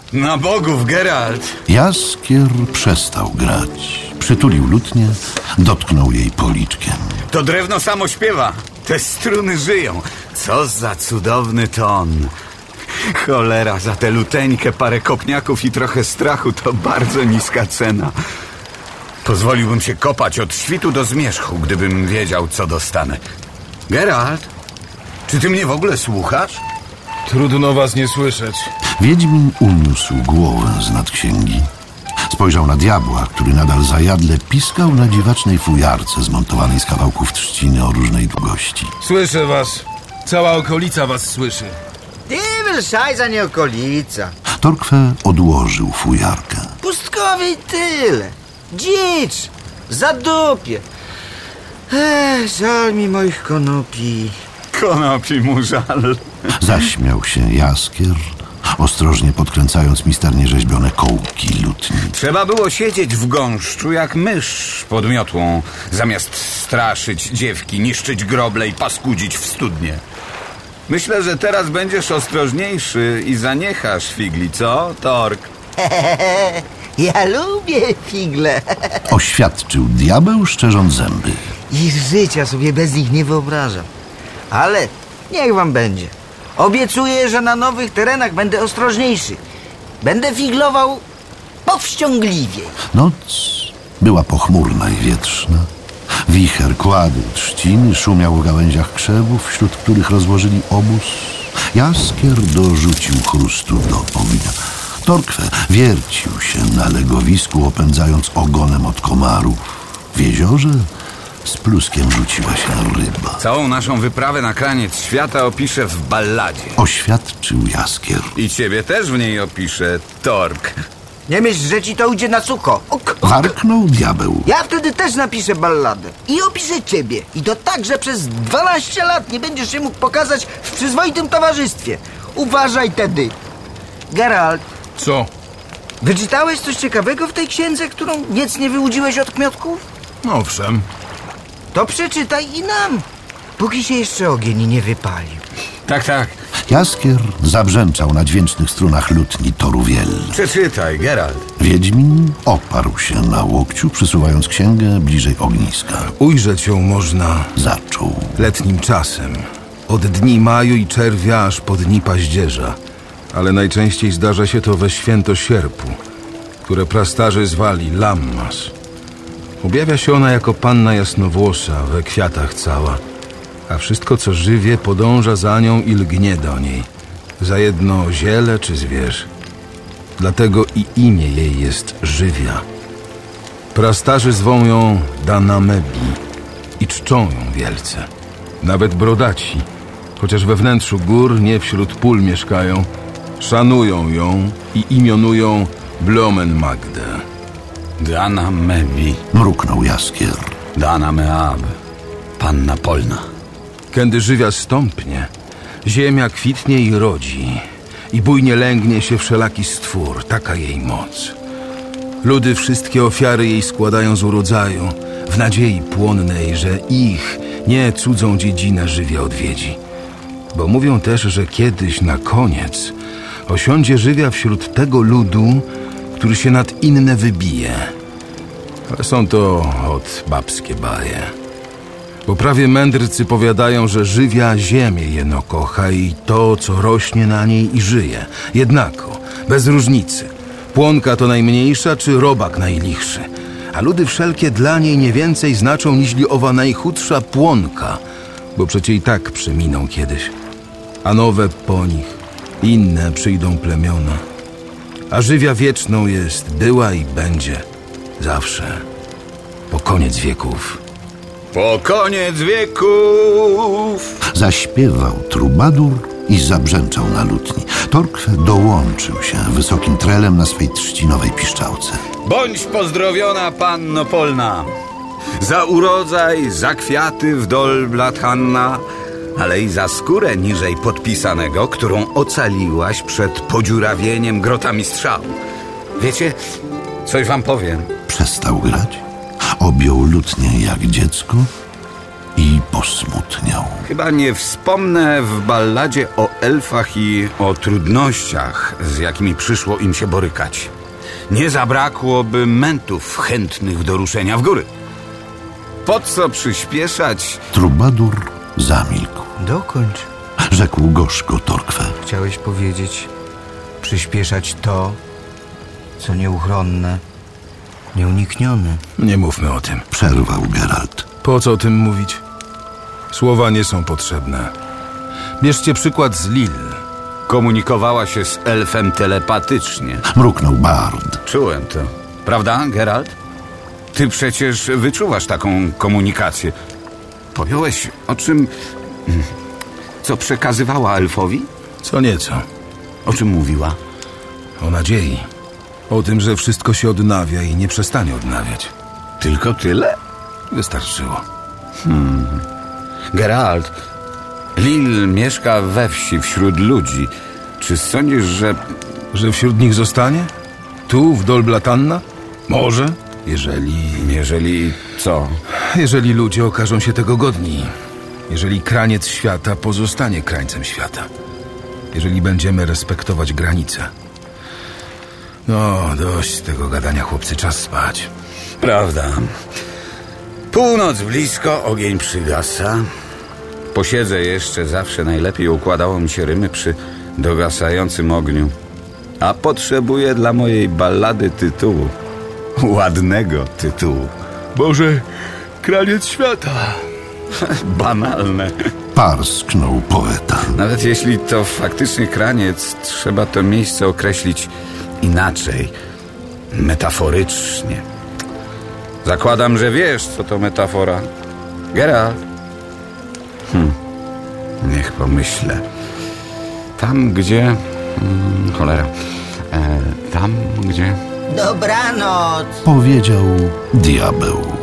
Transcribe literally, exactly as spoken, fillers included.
Na bogów, Geralt! Jaskier przestał grać. Przytulił lutnię, dotknął jej policzkiem. To drewno samo śpiewa. Te struny żyją. Co za cudowny ton. Cholera, za tę luteńkę, parę kopniaków i trochę strachu to bardzo niska cena. Pozwoliłbym się kopać od świtu do zmierzchu, gdybym wiedział, co dostanę. Geralt, czy ty mnie w ogóle słuchasz? Trudno was nie słyszeć. Wiedźmin uniósł głowę z nad księgi. Spojrzał na diabła, który nadal zajadle piskał na dziwacznej fujarce zmontowanej z kawałków trzciny o różnej długości. Słyszę was. Cała okolica was słyszy. Ty, szajza, nie okolica. Torkwe odłożył fujarkę. Pustkowie i tyle. Dzicz. Zadupie. Ech, żal mi moich konopi. Konopi mu żal. Zaśmiał się Jaskier, ostrożnie podkręcając misternie rzeźbione kołki lutni. Trzeba było siedzieć w gąszczu jak mysz pod miotłą, zamiast straszyć dziewki, niszczyć groble i paskudzić w studnie. Myślę, że teraz będziesz ostrożniejszy i zaniechasz figli, co, Tork? Ja lubię figle. Oświadczył diabeł, szczerząc zęby. I życia sobie bez nich nie wyobrażam. Ale niech wam będzie. Obiecuję, że na nowych terenach będę ostrożniejszy. Będę figlował powściągliwiej. Noc była pochmurna i wietrzna. Wicher kładł trzciny, szumiał w gałęziach krzewów, wśród których rozłożyli obóz. Jaskier dorzucił chrustu do ognia. Torkwe wiercił się na legowisku, opędzając ogonem od komarów. W jeziorze z pluskiem rzuciła się ryba. Całą naszą wyprawę na kraniec świata opiszę w balladzie. Oświadczył Jaskier. I ciebie też w niej opiszę, Tork. Nie myśl, że ci to ujdzie na sucho. Ok, ok. Warknął diabeł. Ja wtedy też napiszę balladę. I opiszę ciebie. I to tak, że przez dwanaście lat nie będziesz się mógł pokazać w przyzwoitym towarzystwie. Uważaj tedy. Geralt, Co? wyczytałeś coś ciekawego w tej księdze, którą nic nie wyłudziłeś od kmiotków? Owszem. To przeczytaj i nam, póki się jeszcze ogień nie wypalił. Tak, tak. Jaskier zabrzęczał na dźwięcznych strunach lutni Toruwiel. Przeczytaj, Geralt. Wiedźmin oparł się na łokciu, przysuwając księgę bliżej ogniska. Ujrzeć ją można Zaczął. letnim czasem. Od dni maju i czerwia aż po dni paździerza. Ale najczęściej zdarza się to we święto sierpu, które prastarzy zwali Lammas. Objawia się ona jako panna jasnowłosa, we kwiatach cała, a wszystko, co żywie, podąża za nią i lgnie do niej, za jedno ziele czy zwierz. Dlatego i imię jej jest Żywia. Prastarzy zwą ją Danamebi i czczą ją wielce. Nawet brodaci, chociaż we wnętrzu gór, nie wśród pól mieszkają, szanują ją i imionują Blomen Magdę. Dana Mebi, Mruknął Jaskier. Dana Meab, panna polna. Kiedy Żywia stąpnie, ziemia kwitnie i rodzi, i bujnie lęgnie się wszelaki stwór, taka jej moc. Ludy wszystkie ofiary jej składają z urodzaju, w nadziei płonnej, że ich, nie cudzą dziedzinę Żywia odwiedzi. Bo mówią też, że kiedyś na koniec osiądzie Żywia wśród tego ludu, który się nad inne wybije. Ale są to od babskie baje. Bo prawie mędrcy powiadają, że Żywia ziemię jeno kocha i to, co rośnie na niej i żyje. Jednako, bez różnicy. Płonka to najmniejsza, czy robak najlichszy. A ludy wszelkie dla niej nie więcej znaczą, niźli owa najchudsza płonka, bo przecie i tak przeminą kiedyś. A nowe po nich, inne przyjdą plemiona. A Żywia wieczną jest, była i będzie, zawsze, po koniec wieków. Po koniec wieków! Zaśpiewał trubadur i zabrzęczał na lutni. Torkwe dołączył się wysokim trelem na swej trzcinowej piszczałce. Bądź pozdrowiona, panno polna! Za urodzaj, za kwiaty w dol Blathanna, ale i za skórę niżej podpisanego, którą ocaliłaś przed podziurawieniem grotami strzał. Wiecie, coś wam powiem. Przestał grać, objął lutnię jak dziecko i posmutniał. Chyba nie wspomnę w balladzie o elfach i o trudnościach, z jakimi przyszło im się borykać. Nie zabrakłoby mentów chętnych do ruszenia w góry. Po co przyspieszać? Trubadur zamilkł. Dokończ. Rzekł gorzko Torkwe. Chciałeś powiedzieć, przyspieszać to, co nieuchronne, nieuniknione. Nie mówmy o tym. Przerwał Geralt. Po co o tym mówić? Słowa nie są potrzebne. Bierzcie przykład z Lil. Komunikowała się z elfem telepatycznie. Mruknął Bard. Czułem to. Prawda, Geralt? Ty przecież wyczuwasz taką komunikację. Pojąłeś o czym... Co przekazywała elfowi? Co nieco. O czym mówiła? O nadziei. O tym, że wszystko się odnawia i nie przestanie odnawiać. Tylko tyle? Wystarczyło. Geralt, Lil mieszka we wsi wśród ludzi. Czy sądzisz, że... Że wśród nich zostanie? Tu, w Dol Blatanna? Może, jeżeli... Jeżeli co? Jeżeli ludzie okażą się tego godni. Jeżeli kraniec świata pozostanie krańcem świata. Jeżeli będziemy respektować granice. No, dość tego gadania, chłopcy, czas spać. Prawda. Północ blisko, ogień przygasa. Posiedzę jeszcze, zawsze najlepiej układało mi się rymy przy dogasającym ogniu. A potrzebuję dla mojej ballady tytułu. Ładnego tytułu. Boże, kraniec świata. Banalne. Parsknął poeta. Nawet jeśli to faktycznie kraniec, trzeba to miejsce określić inaczej. Metaforycznie. Zakładam, że wiesz, co to metafora. Geralt. Hm. Niech pomyślę. Tam, gdzie... Hmm, cholera. E, tam, gdzie... Dobranoc. Powiedział diabeł.